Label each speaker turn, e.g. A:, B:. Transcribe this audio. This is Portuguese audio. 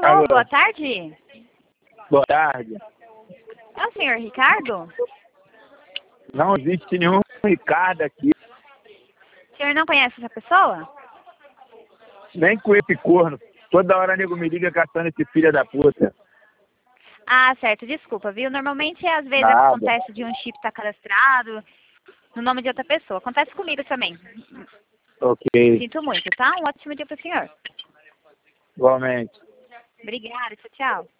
A: Alô,
B: Alô.
A: boa tarde.
B: Boa tarde.
A: É o senhor Ricardo?
B: Não existe nenhum Ricardo aqui.
A: O senhor não conhece essa pessoa?
B: Nem com esse corno. Toda hora nego me liga caçando esse filho da puta.
A: Ah, certo, desculpa, viu? Normalmente, às vezes,
B: Nada.
A: acontece de um chip estar cadastrado no nome de outra pessoa. Acontece comigo também.
B: Ok.
A: Sinto muito, tá? Um ótimo dia pro senhor.
B: Igualmente.
A: Obrigada, tchau, tchau.